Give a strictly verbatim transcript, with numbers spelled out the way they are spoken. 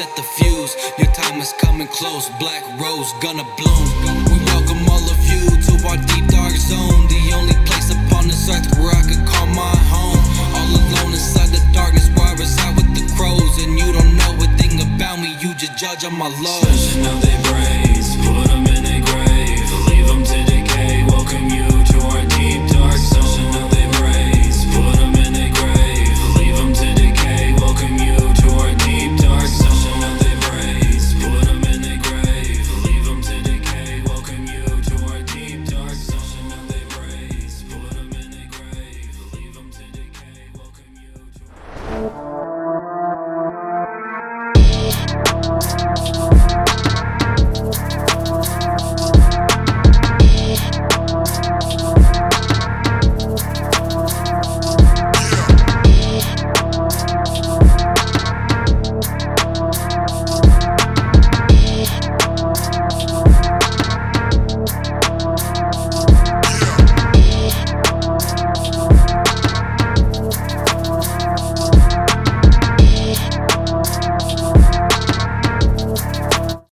set the fuse. Your time is coming close, black rose gonna bloom. We welcome all of you to our deep dark zone, the only place upon this earth where I could call my home. All alone inside the darkness where I reside with the crows, and you don't know a thing about me, you just judge on my lows.